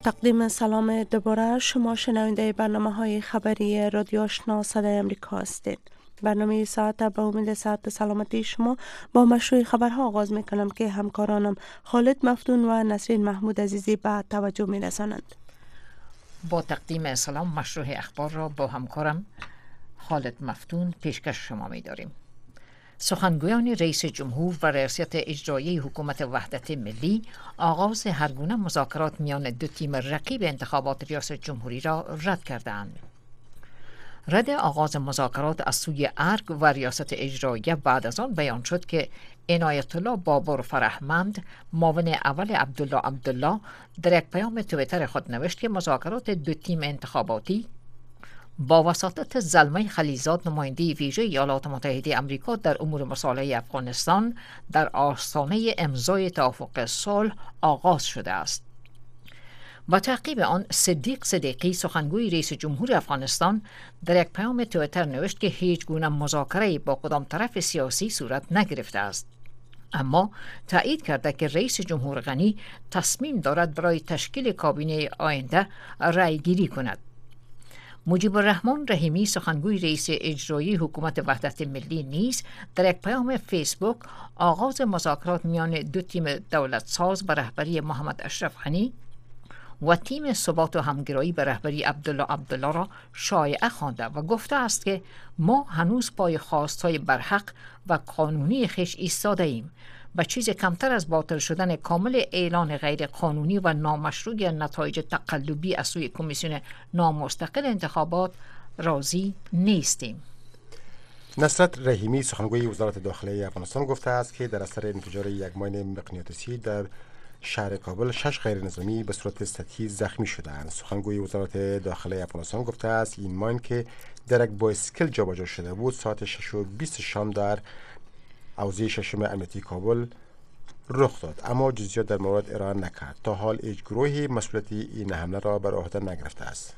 تقدیم سلام دوباره شما شنونده برنامه‌های خبری رادیو آشنا صدای امریکا هستید. برنامه ساعت به امید صحت سلامتی شما با مشروع خبرها آغاز میکنم که همکارانم خالد مفتون و نسرین محمود عزیزی به توجه میرسانند. با تقدیم سلام مشروع اخبار را با همکارم خالد مفتون پیشکش شما می‌داریم. سخنگویان رئیس جمهور و ریاست اجرایی حکومت وحدت ملی آغاز هرگونه مذاکرات میان دو تیم رقیب انتخابات ریاست جمهوری را رد کردند. رد آغاز مذاکرات از سوی ارگ و ریاست اجرایی بعد از آن بیان شد که عنایت الله بابر فرهمند معاون اول عبدالله در یک پیام توییتر خود نوشت که مذاکرات دو تیم انتخاباتی با وساطت زلمه خلیزاد نماینده ویژه ایالات متحده آمریکا در امور مصالحه افغانستان در آستانه امضای توافق صلح آغاز شده است. با تعقیب آن صدیق صدیقی سخنگوی رئیس جمهور افغانستان در یک پیام توییتر نوشت که هیچ گونه مذاکره با کدام طرف سیاسی صورت نگرفته است، اما تایید کرده که رئیس جمهور غنی تصمیم دارد برای تشکیل کابینه آینده رأی گیری کند. مجیب الرحمن رحیمی سخنگوی رئیس اجرایی حکومت وحدت ملی نیز در یک پیام فیسبوک آغاز مذاکرات میان دو تیم دولت ساز به رهبری محمد اشرف غنی و تیم ثبات و همگرایی به رهبری عبدالله را شایعه خوانده و گفته است که ما هنوز پای خواستهای برحق و قانونی خویش ایستاده ایم و چیز کمتر از باطل شدن کامل اعلان غیر قانونی و نامشروع نتایج تقلبی از سوی کمیسیون نامستقل انتخابات راضی نیستیم. نصرت رحیمی سخنگوی وزارت داخلی افغانستان گفته است که در اثر انفجار یک ماین مغناطیسی در شهر کابل 6 غیر نظامی به صورت سطحی زخمی شدند. سخنگوی وزارت داخلی افغانستان گفته است این ماین که در یک بایسکل جابجا شده بود ساعت 6:20 شام در حوزه ششم امنیتی کابل رخ داد، اما جزئیات در مورد ارائه نکرد. تا حال هیچ گروهی مسئولیت این حمله را بر عهده نگرفته است.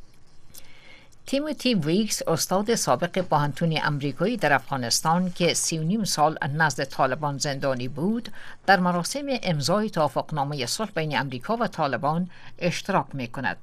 تیموتی ویکس استاد سابق پوهنتون امریکایی در افغانستان که 39 سال نزد طالبان زندانی بود در مراسم امضای توافقنامه صلح بین امریکا و طالبان اشتراک می‌کند.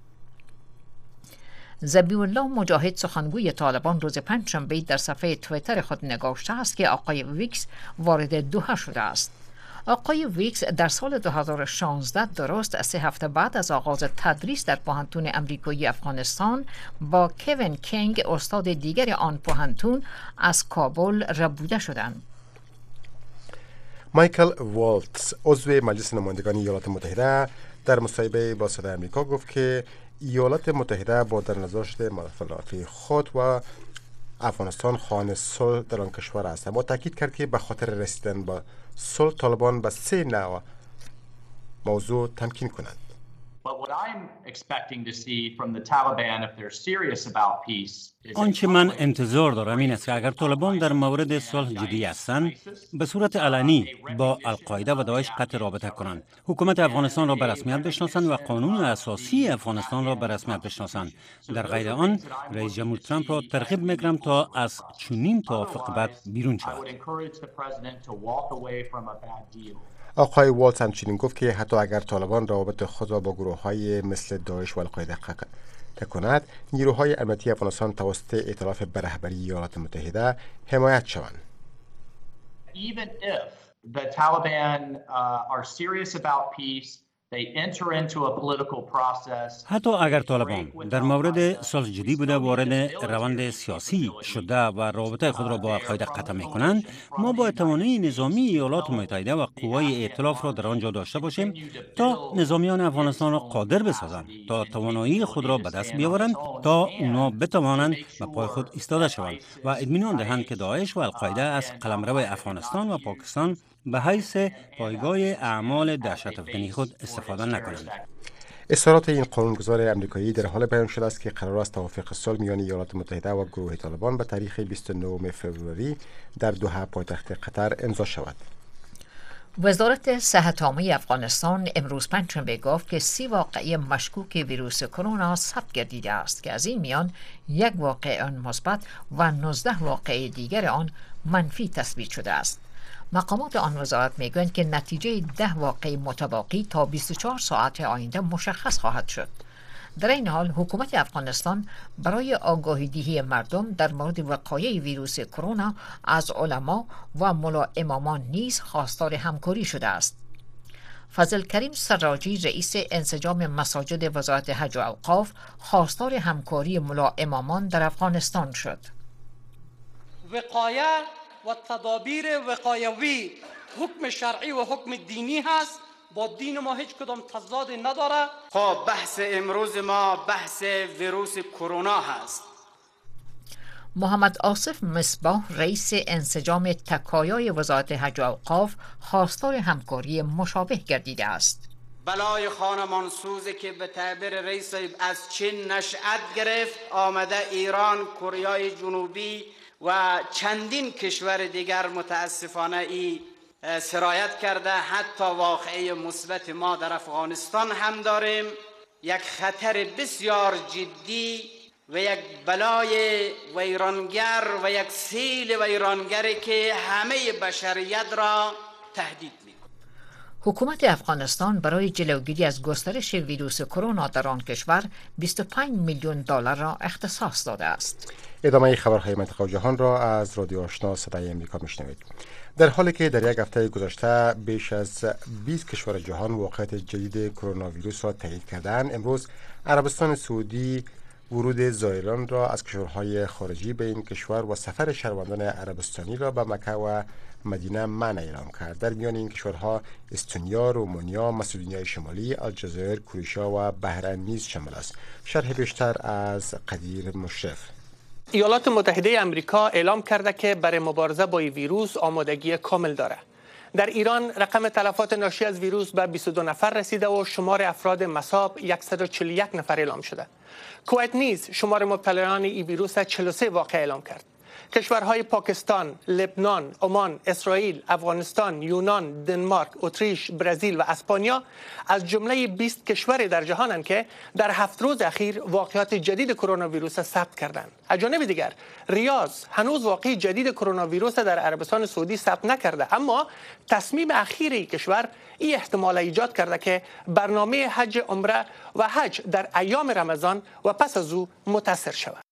ذبیح الله مجاهد سخنگوی طالبان روز پنجشنبه در صفحه توییتر خود نگاشته است که آقای ویکس وارد دوحه شده است. آقای ویکس در سال 2016 درست 3 هفته بعد از آغاز تدریس در پوهنتون امریکایی افغانستان با کوین کینگ استاد دیگر آن پوهنتون از کابل ربوده شدند. مایکل والتز عضو مجلس نمایندگان ایالات متحده در مصاحبه با صدای آمریکا گفت که ایالات متحده با در نظر شده مفادات خود و افغانستان خواهان صلح در آن کشور است، اما تاکید کرد که به خاطر رسیدن به صلح طالبان به 3 نوع موضوع تمکین کنند. آنچه من انتظار دارم این است که اگر طالبان در مورد صلح جدی هستند به صورت علنی با القاعده و داعش قطع رابطه کنند، حکومت افغانستان را به رسمیت بشناسند و قانون اساسی افغانستان را به رسمیت بشناسند. در غیر آن رئیس جمهور ترامپ را ترغیب می‌کنم تا از چنین توافق بد بیرون شود. آقای والتز همچنین گفت که حتی اگر طالبان روابط خود را با گروه‌های مثل داعش و القاعده قطع کند، نیروهای امنیتی افغانستان توسط ائتلاف به رهبری ایالات متحده حمایت شوند. Even if the Taliban are serious about peace, they enter into a political process. حتی اگر طالبان در مورد صلح جدی بوده وارد روند سیاسی شده و رابطه خود را با القاعده قطع می‌کنند، ما باید توانایی نظامی ایالات متحده و قوای ائتلاف را در آنجا داشته باشیم تا نظامیان افغانستان را قادر بسازند تا توانایی خود را به دست بیاورند تا اونا بتوانند به پای خود ایستاده شوند و اطمینان دهند که داعش و القاعده از قلمرو افغانستان و پاکستان به حیث پایگاه اعمال دهشت افکنی خود استفاده نکنند. اظهارات این قانونگذار امریکایی در حال بیان شده است که قرار است توافق صلح میان ایالات متحده و گروه طالبان به تاریخ 29 فوریه در دوحه پایتخت قطر امضا شود. وزارت صحت عامه افغانستان امروز پنجشنبه گفت که 30 واقعه مشکوک ویروس کرونا ثبت گردیده است که از این میان 1 واقعه آن مثبت و 19 واقعه دیگر آن منفی تثبیت شده است. مقامات آن وزارت میگویند که نتیجه 10 واقعه متباقی تا 24 ساعت آینده مشخص خواهد شد. در این حال حکومت افغانستان برای آگاهی دهی مردم در مورد وقایع ویروس کرونا از علما و ملا امامان نیز خواستار همکاری شده است. فضل کریم سراجی رئیس انسجام مساجد وزارت حج و اوقاف خواستار همکاری ملا امامان در افغانستان شد. وقایه و تدابیر وقایوی حکم شرعی و حکم دینی هست، با دین ما هیچ کدام تضادی نداره. خب بحث امروز ما بحث ویروس کرونا هست. محمد آصف مصباح رئیس انسجام تکایای وزارت حج و اوقاف خواستار همکاری مشابه گردیده است. بلای خانمانسوزی که به تعبیر رئیس از چین نشأت گرفت آمده ایران، کره جنوبی و چندین کشور دیگر متاسفانه ای سرایت کرده. حتی واقعه مثبت ما در افغانستان هم داریم. یک خطر بسیار جدی و یک بلای ویرانگر و یک سیل ویرانگری که همه بشریت را تهدید می‌کند. حکومت افغانستان برای جلوگیری از گسترش ویروس کرونا در آن کشور 25 میلیون دلار را اختصاص داده است. ادامه خبرهای منطقه و جهان را از رادیو آشنا صدای امریکا میشنوید. در حالی که در یک هفته گذشته بیش از 20 کشور جهان واقعیت جدید کرونا ویروس را تایید کردند، امروز عربستان سعودی ورود زائران را از کشورهای خارجی به این کشور و سفر شهروندان عربستانی را به مکه و مدینه منع اعلام کرد. در میان این کشورها استونیا، رومانیا، مسئولینی شمالی، الجزایر، کروشیا و بحرین نیز شامل است. شرح بیشتر از قدیر مشرف. ایالات متحده آمریکا اعلام کرده که برای مبارزه با این ویروس آمادگی کامل داره. در ایران رقم تلفات ناشی از ویروس به 22 نفر رسیده و شمار افراد مصاب 141 نفر اعلام شده. کویت نیز شمار مبتلایان این ویروس 43 واقعه اعلام کرد. کشورهای پاکستان، لبنان، عمان، اسرائیل، افغانستان، یونان، دنمارک، اتریش، برزیل و اسپانیا از جمله 20 کشور در جهانند که در 7 روز اخیر واقعات جدید کرونا ویروس ثبت کردند. از جانب دیگر ریاض هنوز واقعی جدید کرونا ویروس در عربستان سعودی ثبت نکرده، اما تصمیم اخیر این کشور این احتمال ایجاد کرده که برنامه حج، عمره و حج در ایام رمضان و پس از او متاثر شود.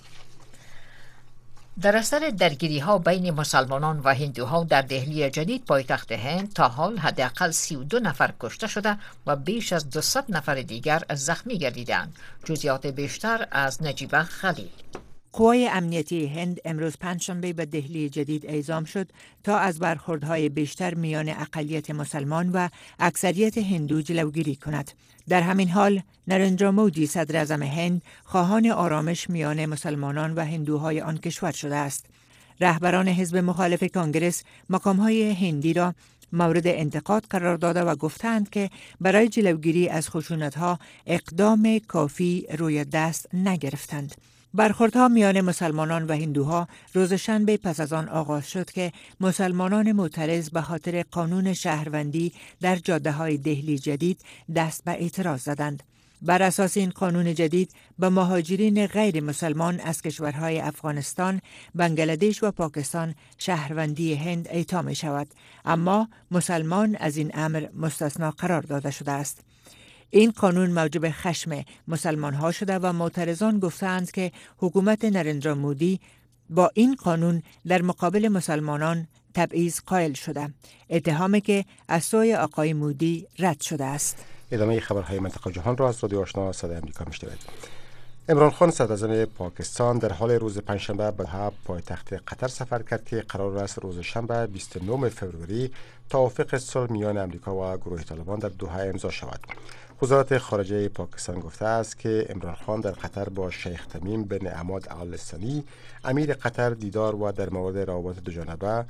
در اثر درگیری ها بین مسلمانان و هندوها در دهلی جدید پایتخت هند تا حال حداقل 32 نفر کشته شده و بیش از 200 نفر دیگر زخمی گردیدند. جزئیات بیشتر از نجیبه خلیل. قوای امنیتی هند امروز پنجشنبه به دهلی جدید اعزام شد تا از برخوردهای بیشتر میان اقلیت مسلمان و اکثریت هندو جلوگیری کند. در همین حال نریندرا مودی صدر اعظم هند خواهان آرامش میان مسلمانان و هندوهای آن کشور شده است. رهبران حزب مخالف کانگرس مقامهای هندی را مورد انتقاد قرار داده و گفتند که برای جلوگیری از خشونت‌ها اقدام کافی روی دست نگرفتند. برخوردها میان مسلمانان و هندوها روز شنبه پس از آن آغاز شد که مسلمانان معترض به خاطر قانون شهروندی در جاده‌های دهلی جدید دست به اعتراض زدند. بر اساس این قانون جدید به مهاجرین غیر مسلمان از کشورهای افغانستان، بنگلادش و پاکستان شهروندی هند اعطا می شود، اما مسلمان از این امر مستثنا قرار داده شده است. این قانون موجب خشم مسلمان ها شده و معترضان گفتند که حکومت نریندرا مودی با این قانون در مقابل مسلمانان تبعیض قائل شده، اتهامی که از سوی آقای مودی رد شده است. ادامه خبرهای منطقه جهان را از رادیو آشنا صدای امریکا میشنوید. عمران خان صدراعظم پاکستان در حال روز پنجشنبه به پایتخت قطر سفر کرد که قرار است روز شنبه 29 فوریه توافق صلح میان امریکا و گروه طالبان در دوحه امضا شود. وزارت خارجه پاکستان گفته است که عمران خان در قطر با شیخ تمیم بن حماد آل ثانی امیر قطر دیدار و در مورد روابط دوجانبه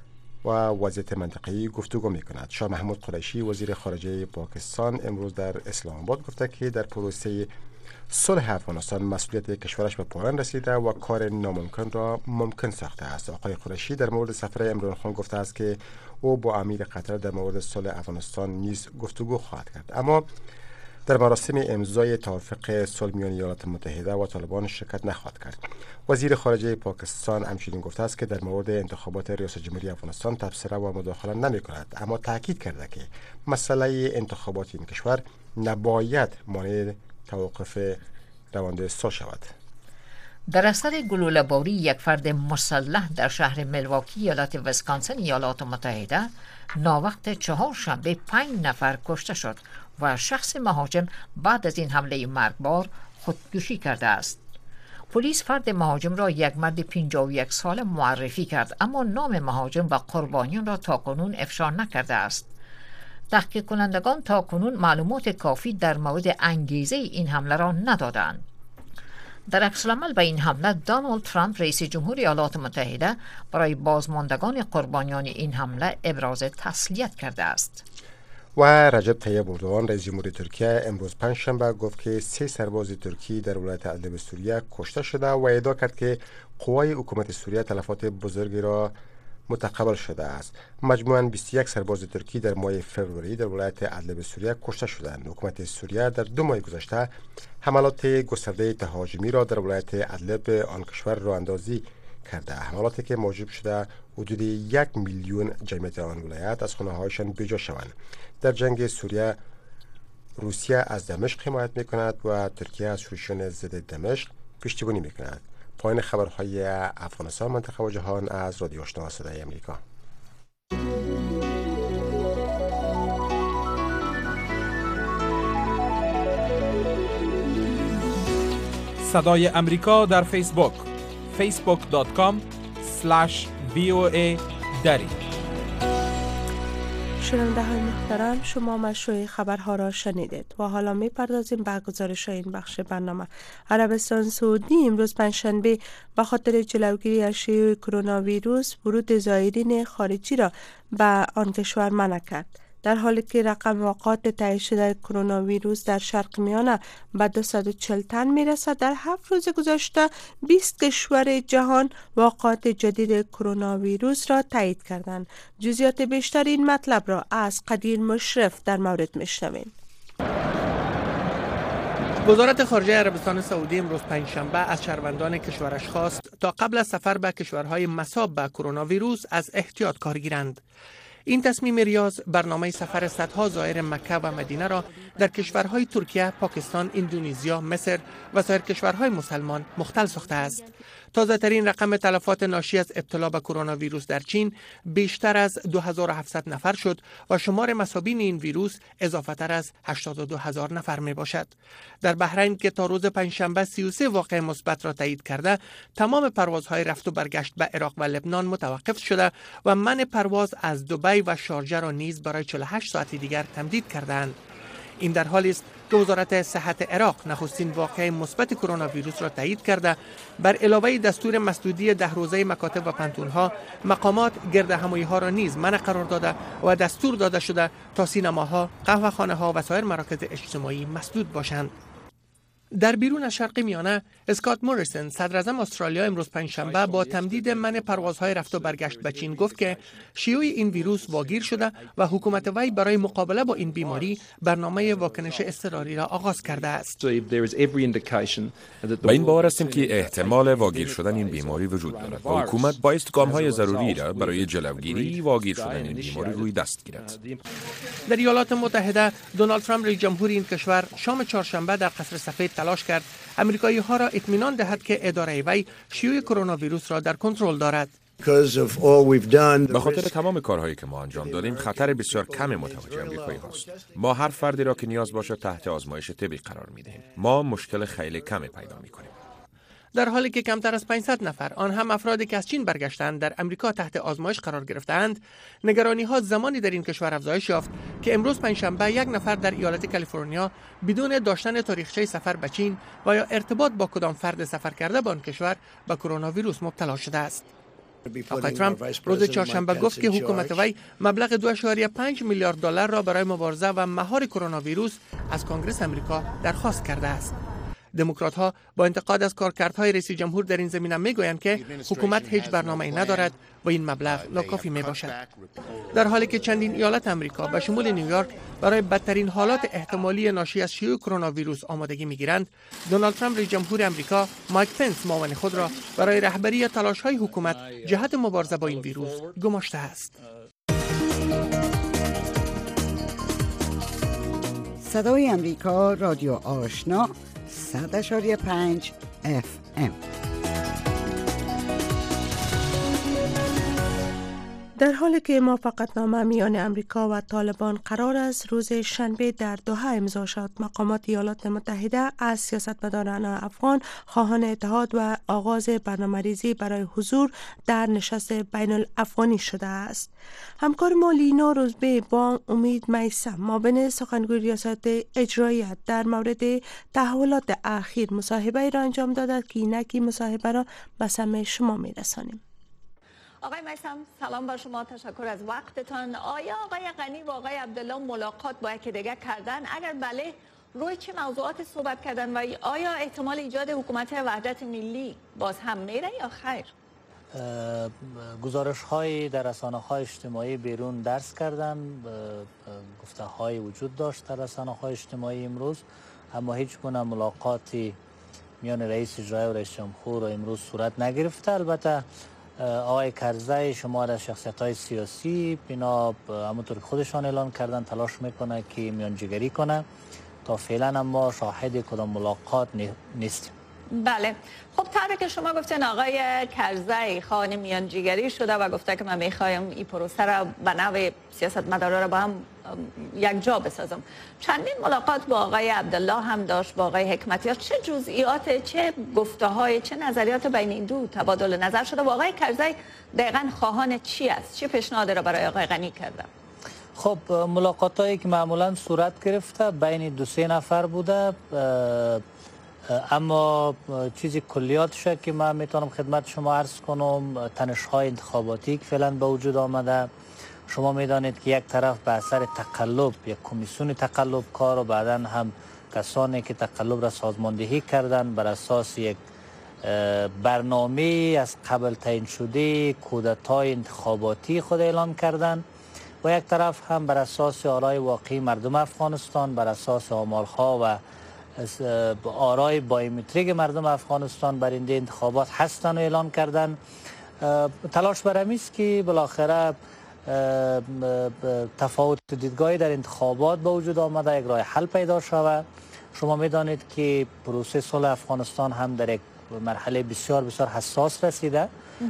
و وضعیت منطقه‌ای گفتگو می‌کند. شاه محمود قریشی وزیر خارجه پاکستان امروز در اسلام آباد گفته که در پروسه صلح افغانستان مسئولیت کشورش به پایان رسیده و کار ناممکن را ممکن ساخته است. آقای قریشی در مورد سفر عمران خان گفته است که او با امیر قطر در مورد صلح افغانستان نیز گفتگو خواهد کرد. اما در مراسم امضای توافق صلح میان ایالات متحده و طالبان شرکت نخواهد کرد. وزیر خارجه پاکستان همچنین گفته است که در مورد انتخابات ریاست جمهوری افغانستان تبصره و مداخله نمی کند، اما تاکید کرده که مسئله انتخابات این کشور نباید مانع توقف روند صلح شود. در اثر گلوله‌باری یک فرد مسلح در شهر ملواکی ایالت ویسکانسن ایالات متحده ناوقت چهارشنبه 5 نفر کشته شد و شخص مهاجم بعد از این حمله مرگبار خودکشی کرده است. پلیس فرد مهاجم را یک مرد 51 ساله معرفی کرد، اما نام مهاجم و قربانیان را تاکنون افشا نکرده است. تحقیق کنندگان تاکنون معلومات کافی در مورد انگیزه این حمله را ندادند. در عکس‌العمل به این حمله دونالد ترامپ رئیس جمهور ایالات متحده برای بازماندگان قربانیان این حمله ابراز تسلیت کرده است. و رجب طیب اردوغان رئیس جمهور ترکیه امروز پنجشنبه گفت که 3 سرباز ترکی در ولایت ادلب سوریه کشته شده و ادعا کرد که قوای حکومت سوریه تلفات بزرگی را متقبل شده است. مجموعاً 21 سرباز ترکی در ماه فوریه در ولایت ادلب سوریه کشته شدند. حکومت سوریه در 2 ماه گذشته حملات گسترده تهاجمی را در ولایت ادلب آن کشور راه اندازی کرده، حملاتی که موجب شده حدود 1 میلیون جمعیت آن ولایت از خانه‌هایشان بی‌جا شوند. در جنگ سوریه روسیه از دمشق حمایت می‌کند و ترکیه از شورشیان ضد دمشق پشتیبانی می‌کند. پایان خبرهای افغانستان، منطقه و جهان از رادیو آشنا صدای امریکا. صدای امریکا در فیسبوک facebook.com/VOA دری. شنونده های محترم، شما مشروع خبرها را شنیدید و حالا می پردازیم به گزارش این بخش برنامه. عربستان سعودی امروز پنجشنبه به خاطر جلوگیری از شیوع کرونا ویروس ورود زائرین خارجی را به آن کشور منع کرد، در حالی که رقم واقعات تایید شده کرونا ویروس در شرق میانه به 240 تن میرسد. در 7 روز گذشته 20 کشور جهان واقعات جدید کرونا ویروس را تایید کردند. جزئیات بیشتر این مطلب را از قدیر مشرف در مورد میشنویم. وزارت خارجه عربستان سعودی امروز پنجشنبه از شهروندان کشورش خواست تا قبل از سفر به کشورهای مصاب به کرونا ویروس از احتیاط کار گیرند. این تصمیم ریاض برنامه سفر صدها زائر مکه و مدینه را در کشورهای ترکیه، پاکستان، اندونزیا، مصر و سایر کشورهای مسلمان مختل ساخته است. تازه ترین رقم تلفات ناشی از ابتلا به کرونا ویروس در چین بیشتر از 2700 نفر شد و شمار مصابین این ویروس اضافه تر از 82000 نفر می باشد. در بحرین که تا روز پنجشنبه 33 واقعه مثبت را تایید کرده، تمام پروازهای رفت و برگشت به عراق و لبنان متوقف شده و منع پرواز از دبی و شارجه را نیز برای 48 ساعت دیگر تمدید کردند. این در حالی است که وزارت صحت عراق نخستین واقعه مثبت کرونا ویروس را تایید کرده. بر علاوه دستور مسدودی 10 روزه مکاتب و پنتونها، مقامات گرد همایی ها را نیز منع قرار داده و دستور داده شده تا سینماها، قهوه‌خانه ها و سایر مراکز اجتماعی مسدود باشند. در بیرون از شرق میانه، اسکات موریسن صدر اعظم استرالیا امروز پنجشنبه با تمدید منع پروازهای رفت و برگشت به چین گفت که شیوع این ویروس واگیر شده و حکومت وی برای مقابله با این بیماری برنامه واکنش اضطراری را آغاز کرده است. با این باور هستیم که احتمال واگیر شدن این بیماری وجود دارد و حکومت بایست گام‌های ضروری را برای جلوگیری واگیر شدن این بیماری روی دست گیرد. در ایالات متحده، دونالد ترامپ رئیس جمهور این کشور شام چهارشنبه در قصر سفید تلاش کرد امریکایی ها را اطمینان دهد که اداره وی شیوع کرونا ویروس را در کنترل دارد. به خاطر تمام کارهایی که ما انجام دادیم، خطر بسیار کم متوجه امریکایی هاست. ما هر فردی را که نیاز باشد تحت آزمایش طبی قرار می‌دهیم. ما مشکل خیلی کمی پیدا می‌کنیم. در حالی که کمتر از 500 نفر، آن هم افرادی که از چین برگشتند، در امریکا تحت آزمایش قرار گرفتند، نگرانی‌ها زمانی در این کشور افزایش یافت که امروز پنجشنبه یک نفر در ایالت کالیفرنیا بدون داشتن تاریخچه سفر به چین و یا ارتباط با کدام فرد سفر کرده به آن کشور به کرونا ویروس مبتلا شده است. آقای ترامپ روز چهارشنبه گفت که حکومت وی مبلغ 2.5 میلیارد دلار را برای مبارزه و مهار کرونا ویروس از کنگره امریکا درخواست کرده است. دموکرات‌ها با انتقاد از کارکردهای رئیس جمهور در این زمینه میگویند که حکومت هیچ برنامه‌ای ندارد و این مبلغ ناکافی میباشد. در حالی که چندین ایالت امریکا به شمول نیویورک برای بدترین حالات احتمالی ناشی از شیوع کرونا ویروس آمادگی میگیرند، دونالد ترامپ رئیس جمهور امریکا مایک پنس معاون خود را برای رهبری تلاش‌های حکومت جهت مبارزه با این ویروس گماشته است. صدای امریکا، رادیو آشنا، 100.5 FM. در حالی که موافقتنامه میان امریکا و طالبان قرار است روز شنبه در دوحه امضا شد، مقامات ایالات متحده از سیاستمداران افغان خواهان اتحاد و آغاز برنامه‌ریزی برای حضور در نشست بین الافغانی شده است. همکار ما لینا روزبه با امید میثم معاون سخنگوی ریاست اجراییه در مورد تحولات اخیر مصاحبه را انجام دادند که اینکی مصاحبه را به سمع شما میرسانیم. آقای میثم سلام بر شما، تشکر از وقتتان. آیا آقای غنی و آقای عبدالله ملاقات با یکدیگر کردن؟ اگر بله، روی چه موضوعات صحبت کردن و آیا احتمال ایجاد حکومت وحدت ملی باز هم میره یا خیر؟ گزارش های در رسانه های اجتماعی بیرون درس کردن، گفته های وجود داشت در رسانه های اجتماعی امروز، اما هیچ گونه ملاقاتی میان رئیس اجرایی و رئیس جمهور امروز صورت نگرفته. البته آقای کرزی شمار از شخصیت‌های سیاسی اینا همونطور که خودشان اعلان کردن تلاش میکنه که میانجیگری کنه. تا فعلا اما شاهد کدام ملاقات نیستیم. بله، خب طوری که شما گفتین آقای کرزی خواهان میانجیگری شده و گفته که من میخوایم این پروسه را به نوع سیاستمدارا را با هم یک جا بسازم. چندین ملاقات با آقای عبدالله هم داشت، با آقای حکمتیار. چه جزئیات، چه گفته های، چه نظریات بین این دو تبادل نظر شده؟ با آقای کرزی دقیقاً خواهان چی است؟ چه پیشنهادی را برای آقای غنی کرده؟ خب ملاقات هایی که معمولا صورت گرفته بین 2-3 نفر بوده، اما چیزی کلیاتش که من میتونم خدمت شما عرض کنم، تنش‌های انتخاباتی که فعلا به وجود آمده. شما میدانید که یک طرف به اثر تقلب، یک کمیسیون تقلب کار و بعدا هم کسانی که تقلب را سازماندهی کردن بر اساس یک برنامه از قبل تعیین شده کودتای انتخاباتی خود اعلان کردن و یک طرف هم بر اساس آرای واقعی مردم افغانستان، بر اساس آمارها و آرای بایومتریک مردم افغانستان برنده انتخابات هستن و اعلان کردن. تلاش برمی است که بالاخره تفاوت دیدگاهی در انتخابات با وجود آمده، یک راه حل پیدا شود. شما میدانید که پروسه صلح افغانستان هم در یک مرحله بسیار بسیار حساس رسیده.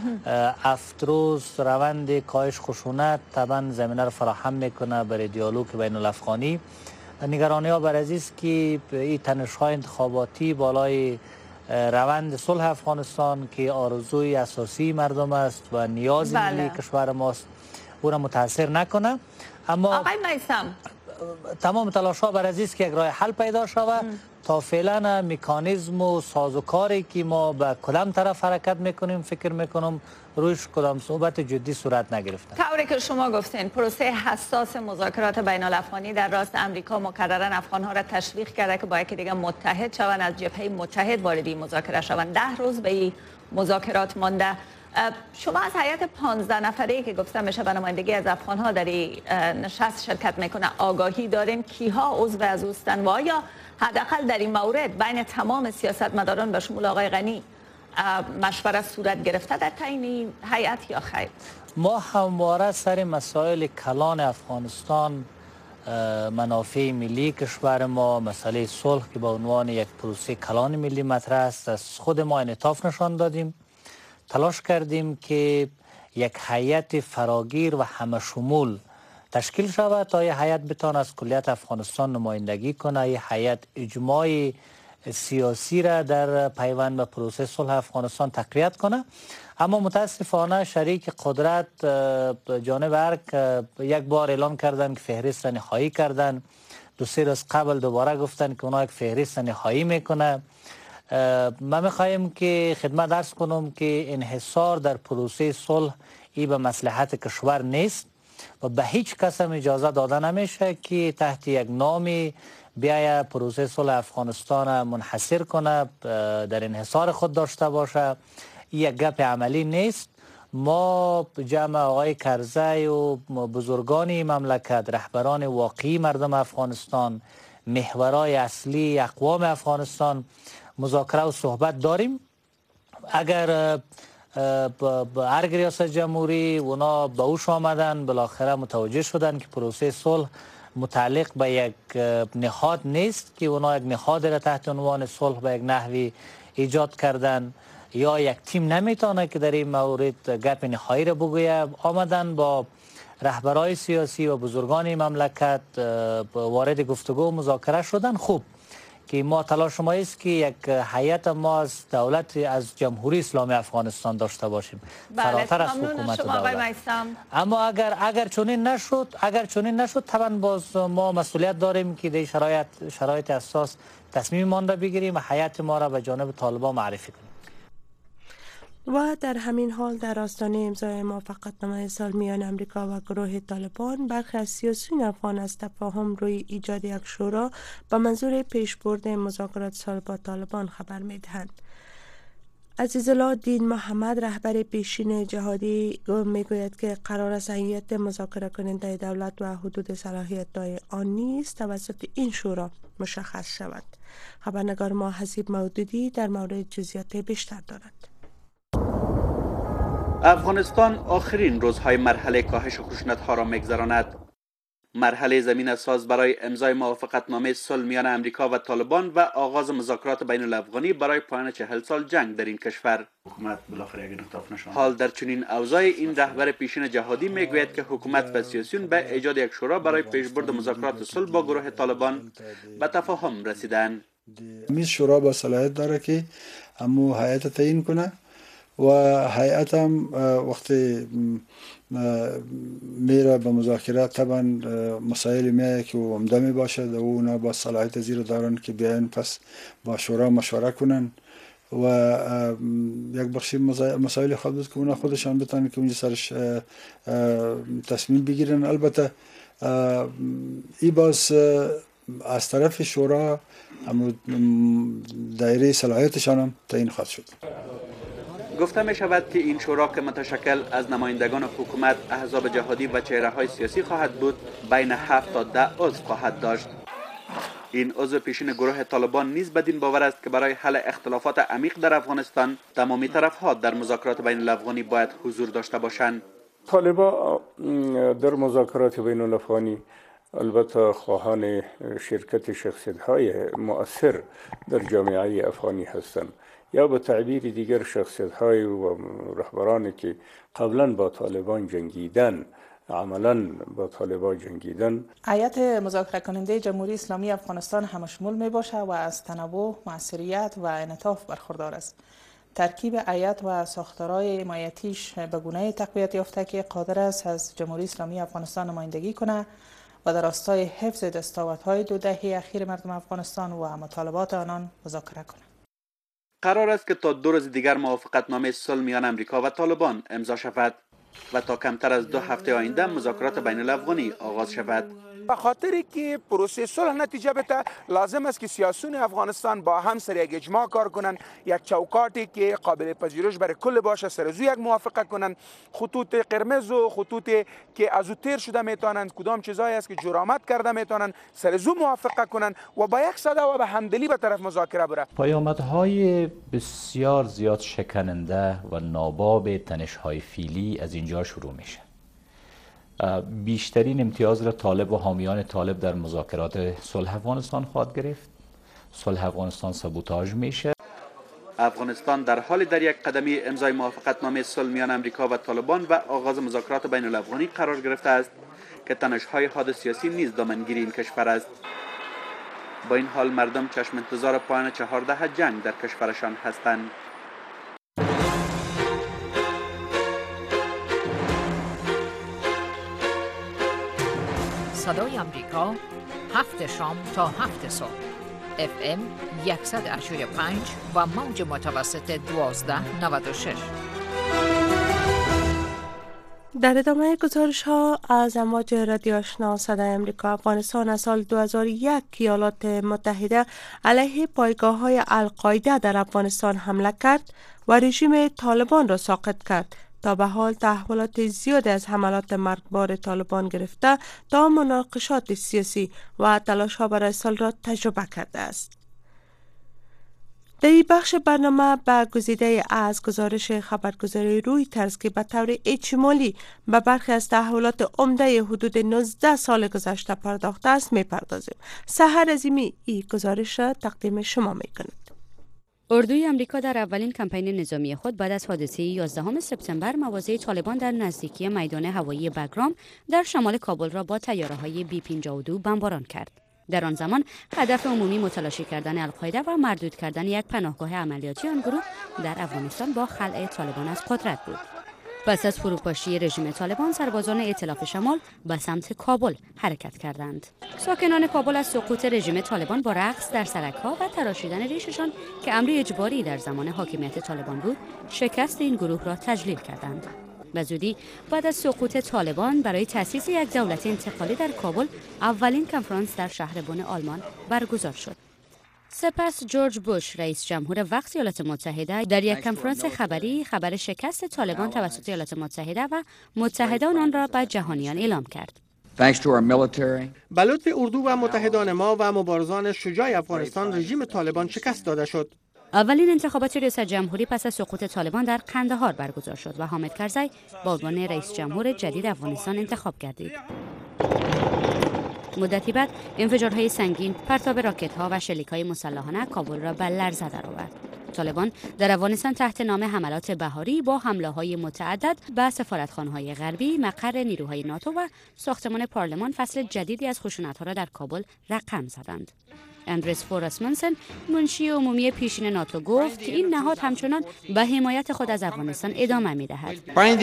7 روز روند کاهش خشونت طبعا زمینه را فراهم میکنه برای دیالوگ بین الافغانی. نگرانی ها بر عزیز که این تنش‌های انتخاباتی بالای روند صلح افغانستان که آرزوی اساسی مردم است و نیاز ملی کشور ماست او را متاثر نکنه. اما آقای میثم تمام تلاش ها بر عزیز که یک راه حل پیدا شود. تا فعلا مکانیزم و سازوکاری که ما به کدام طرف حرکت میکنیم فکر میکنم رویش کدام صحبت جدی صورت نگرفته. طوری که شما گفتین پروسه حساس مذاکرات بین الافغانی در راست امریکا مکررن افغان ها را تشویق کرده که با یکی دیگه متحد شوند، از جبهه متحد وارد این مذاکره شوند. 10 روز به این مذاکرات مانده. شما از هیئت 15 نفره که گفتم میشه به نمایندگی از افغان ها در این نشست شرکت میکنه آگاهی دارین کیها عضو از اوستن و آیا حداقل در این مورد بین تمام سیاستمداران به شمول آقای غنی مشورت صورت گرفته در تعیین هیئت یا خیر؟ ما همواره سر مسائل کلان افغانستان، منافع ملی کشور ما، مسئله صلح که به عنوان یک پروسه کلان ملی مطرح است، از خود ما انعطاف نشان دادیم. تلاش کردیم که یک هیئت فراگیر و همه شمول تشکیل شود تا یه هیئت بتونه از کلیت افغانستان نمایندگی کنه، یه هیئت اجماعی سیاسی را در پیوند به پروسه صلح افغانستان تقویت کنه. اما متاسفانه شریک قدرت جانب ارگ یک بار اعلان کردن که فهرست نهایی کردن، 2-3 روز قبل دوباره گفتن که اونا یک فهرست نهایی میکنه. ما میخوایم که خدمت درس کنم که انحصار در پروسه صلح ای به مصلحت کشور نیست و به هیچ کس هم اجازه داده نمیشه که تحت یک نامی بیایه پروسه صلح افغانستان منحصر کنه، در انحصار خود داشته باشه. یک گپ عملی نیست. ما جمع آقای کرزی و بزرگان مملکت، رهبران واقعی مردم افغانستان، محورای اصلی اقوام افغانستان مذاکره و صحبت داریم. اگر هر ریاست جمهوری اونا به اوش آمدن، بالاخره متوجه شدن که پروسه صلح متعلق به یک نهاد نیست که اونا یک نهاد را تحت عنوان صلح به یک نحوی ایجاد کردن، یا یک تیم نمیتونه که در این مورد گپ نهایی را بگویه. آمدن با رهبرای سیاسی و بزرگان مملکت وارد گفتگو و مذاکره شدن. خوب که ما تلاش ما است که یک هیئت ما از دولت از جمهوری اسلامی افغانستان داشته باشیم، فراتر از حکومت دولت. اما اگر چنین نشد طبعا باز ما مسئولیت داریم که در شرایط اساس تصمیم ما را بگیریم و هیئت ما را به جانب طالبان معرفی کنیم. و در همین حال در آستانه امضای موافقتنامه صلح میان امریکا و گروه طالبان، برخی از سیاسیون افغان از تفاهم روی ایجاد یک شورا به منظور پیشبرد مذاکرات صلح با طالبان خبر می‌دهند. عزیزالله دین محمد، رهبر پیشین جهادی، میگوید که قرار است هیئت مذاکره کننده دولت و حدود صلاحیت آن نیز توسط این شورا مشخص شود. خبرنگار ما حسیب مودودی در مورد جزئیات بیشتر دارد. افغانستان آخرین روزهای مرحله کاهش خشونت‌ها را می‌گذراند. مرحله زمینه‌ساز برای امضای موافقتنامه صلح میان امریکا و طالبان و آغاز مذاکرات بین الافغانی برای پایان 40 سال جنگ در این کشور. حکومت بالاخره یک نقطه نشان. حال در چنین اوضاعی این رهبر پیشین جهادی میگوید که حکومت و سیاسیون به ایجاد یک شورا برای پیشبرد مذاکرات صلح با گروه طالبان به تفاهم رسیدند. میز شورا با صلاحیت داره که همو هیئت تعیین کنه و هیئت هم وقتی میره به مذاکره طبعا مسائل میایه که عمده می باشه و اونا با صلاحیت زیر دارن که بیاین پس با شورا مشوره کنن و یک بخشی مسائل خود بود که اونا خودشان بتونن که اونجا سرش تصمیم بگیرن. البته ای باز از طرف شورا دایره صلاحیتشان هم تعیین خواهد شد. گفته می شود که این شورا که متشکل از نمایندگان حکومت، احزاب جهادی و چهره‌های سیاسی خواهد بود، بین 7 تا 10 عضو خواهد داشت. این عضو پیشین گروه طالبان نیز بدین باور است که برای حل اختلافات عمیق در افغانستان تمامی طرف‌ها در مذاکرات بین الافغانی باید حضور داشته باشند. طالبان در مذاکرات بین الافغانی البته خواهان شرکت شخصیت‌های مؤثر در جامعه افغانی هستند، یا به تعبیر دیگر شخصیت‌های و رهبرانی که قبلا با طالبان جنگیدن، عملا با طالبان جنگیدن. هیئت مذاکره کننده جمهوری اسلامی افغانستان همشمول می باشه و از تنوع، موثریت و انعطاف برخوردار است. ترکیب هیئت و ساختارهای حمایتیش به گونه‌ای تقویت یافته که قادر است از جمهوری اسلامی افغانستان نمایندگی کنه و در راستای حفظ دستاوردهای 2 دهه اخیر مردم افغانستان و مطالبات آنان مذاکره کنه. قرار است که تا 2 روز دیگر موافقتنامه صلح میان امریکا و طالبان امضا شود و تا کمتر از 2 هفته آینده مذاکرات بین الافغانی آغاز شود. به خاطر که پروسه صلح نتیجه بده لازم است که سیاسیون افغانستان با هم سر یک اجماع کار کنند، یک چوکاتی که قابل پذیرش برای کل باشه سر از یک موافقه کنند، خطوط قرمز و خطوطی که از او تیر شده میتونند، کدام چیزایی است که جرامت کرده میتونند سر از او موافقه کنند و با یک صدا و به همدلی به طرف مذاکره بره. پیامدهای بسیار زیاد شکننده و ناباب تنش‌های فعلی از اینجا شروع میشه. بیشترین امتیاز را طالب و حامیان طالب در مذاکرات صلح افغانستان خواهد گرفت. صلح افغانستان سابوتاژ میشه. افغانستان در حال در یک قدمی امضای موافقتنامه صلح میان امریکا و طالبان و آغاز مذاکرات بین الافغانی قرار گرفته است که تنش‌های حاد سیاسی نیز دامنگیری این کشور است. با این حال مردم چشم انتظار پایان 14 جنگ در کشورشان هستند. صدای امریکا 7 شام تا 7 صبح FM 100.5 و موج متوسط 1296. در ادامه گزارش ها از امواج رادیو آشنا صدای امریکا، افغانستان از سال 2001 ایالات متحده علیه پایگاه های القاعده در افغانستان حمله کرد و رژیم طالبان را ساقط کرد. تا به حال تحولات زیادی از حملات مرگبار طالبان گرفته تا مناقشات سیاسی و تلاش ها برای صلح را تجربه کرده است. در این بخش برنامه به گزیده از گزارش خبرگزاری رویترز که به طور اجمالی به برخی از تحولات عمده حدود 19 سال گذشته پرداخته است میپردازیم. سحر عظیمی این گزارش را تقدیم شما میکند. اردوی آمریکا در اولین کمپین نظامی خود بعد از حادثه 11 سپتامبر مواضع طالبان در نزدیکی میدان هوایی بگرام در شمال کابل را با طیاره‌های B-52 بمباران کرد. در آن زمان هدف عمومی متلاشی کردن القاعده و مردود کردن یک پناهگاه عملیاتی آن گروه در افغانستان با خلع طالبان از قدرت بود. پس از فروپاشی رژیم طالبان، سربازان ائتلاف شمال به سمت کابل حرکت کردند. ساکنان کابل از سقوط رژیم طالبان با رقص در سرک‌ها و تراشیدن ریششان که امر اجباری در زمان حاکمیت طالبان بود، شکست این گروه را تجلیل کردند. به زودی بعد از سقوط طالبان برای تأسیس یک دولت انتقالی در کابل اولین کنفرانس در شهر بن آلمان برگزار شد. سپس جورج بوش رئیس جمهور وقت ایالات متحده در یک کنفرانس خبری خبر شکست طالبان توسط ایالات متحده و متحدان آن را به جهانیان اعلام کرد. به لطف اردو و متحدان ما و مبارزان شجاع افغانستان رژیم طالبان شکست داده شد. اولین انتخابات ریاست جمهوری پس از سقوط طالبان در قندهار برگزار شد و حامد کرزی به عنوان رئیس جمهور جدید افغانستان انتخاب گردید. مدتی بعد انفجارهای سنگین، پرتاب راکت‌ها و شلیک‌های مسلحانه کابل را به لرزه درآورد. طالبان در افغانستان تحت نام حملات بهاری با حمله‌های متعدد به سفارتخانه‌های غربی، مقر نیروهای ناتو و ساختمان پارلمان فصل جدیدی از خشونت‌ها را در کابل رقم زدند. اندرس فوراسمونسن، منشی عمومی پیشین ناتو، گفت که این نهاد همچنان به حمایت خود از افغانستان ادامه می‌دهد.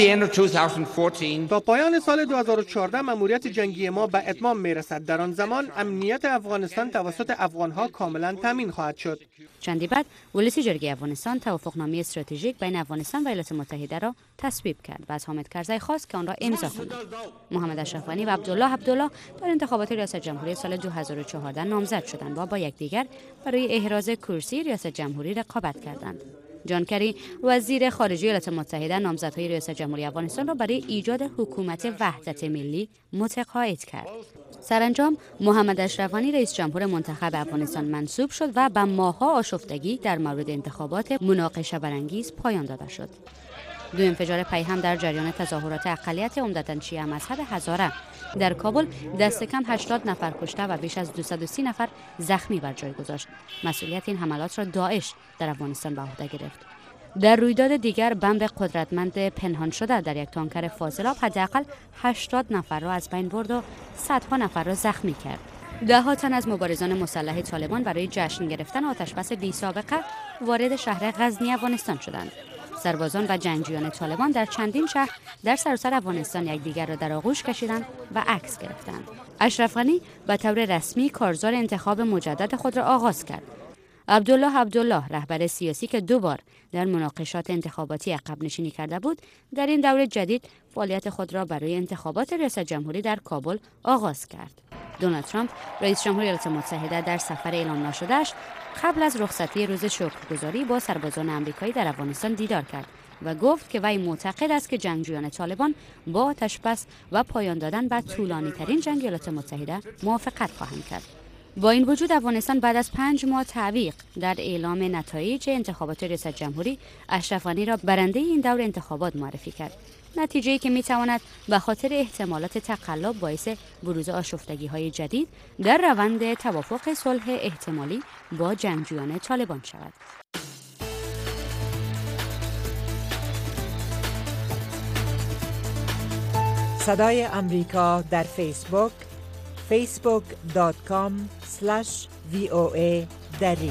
تا پایان سال 2014 مأموریت جنگی ما به اتمام می‌رسد. در آن زمان امنیت افغانستان توسط افغان‌ها کاملا تامین خواهد شد. چندی بعد ولسی جرگه افغانستان توافقنامه استراتژیک بین افغانستان و ایالات متحده را تصویب کرد و از حامد کرزی خواست که آن را امضا کند. محمد اشرف غنی و عبدالله در انتخابات ریاست جمهوری سال 2014 نامزد شدند و با یکدیگر برای احراز کرسی ریاست جمهوری رقابت کردند. جان کری وزیر خارجه ایالات متحده نامزدهای ریاست جمهوری افغانستان را برای ایجاد حکومت وحدت ملی متقاعد کرد. سرانجام محمد اشرف غنی رئیس جمهور منتخب افغانستان منصوب شد و به ماه‌ها آشفتگی در مورد انتخابات مناقشه برانگیز پایان داده شد. دو انفجار پیهم در جریان تظاهرات اقلیت عمدتاً شیعه مذهب هزاره در کابل دست کم 80 نفر کشته و بیش از 230 نفر زخمی بر جای گذاشت. مسئولیت این حملات را داعش در افغانستان به عهده گرفت. در رویداد دیگر بمب قدرتمند پنهان شده در یک تانکر فاضلاب حداقل 80 نفر را از بین برد و صدها نفر را زخمی کرد. ده‌ها تن از مبارزان مسلح طالبان برای جشن گرفتن آتشبس بی‌سابقه وارد شهر غزنی افغانستان شدند. سربازان و جنگجویان طالبان در چندین شهر در سراسر افغانستان یکدیگر را در آغوش کشیدند و عکس گرفتند. اشرف غنی به طور رسمی کارزار انتخاب مجدد خود را آغاز کرد. عبدالله رهبر سیاسی که 2 بار در مناقشات انتخاباتی عقب نشینی کرده بود، در این دور جدید فعالیت خود را برای انتخابات ریاست جمهوری در کابل آغاز کرد. دونالد ترامپ رئیس جمهور ایالات متحده در سفر اعلام نشده‌اش قبل از رخصتی روز شکرگزاری با سربازان آمریکایی در افغانستان دیدار کرد و گفت که وی معتقد است که جنگجویان طالبان با آتشبس و پایان دادن به طولانی‌ترین جنگ ایالات متحده موافقت خواهند کرد. با این وجود افغانستان بعد از 5 ماه تعویق در اعلام نتایج انتخابات ریاست جمهوری اشرف غنی را برنده این دور انتخابات معرفی کرد. نتیجه‌ای که می‌تواند به خاطر احتمالات تقلب باعث بروز آشفتگی‌های جدید در روند توافق صلح احتمالی با جنگجویان طالبان شود. صدای امریکا در فیسبوک facebook.com/VOA دری.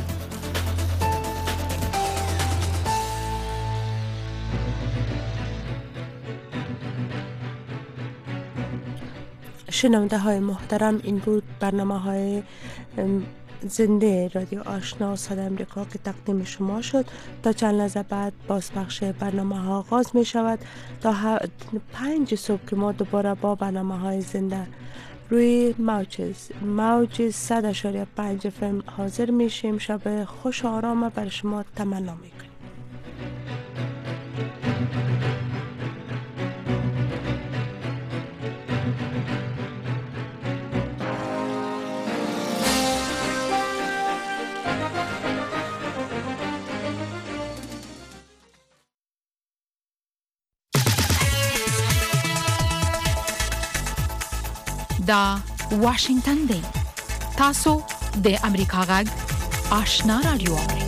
شنونده های محترم، این بود برنامه های زنده رادیو آشنا صدای امریکا که تقدیم شما شد. تا چند لحظه بعد بازپخش برنامه ها آغاز می شود تا 5 صبح که ما دوباره با برنامه های زنده روی موج 100.5 FM حاضر میشیم. شب خوش و آرام بر شما تمنا میکنیم. دا واشنگتن دی تاسو د امریکا غږ آشنا رادیو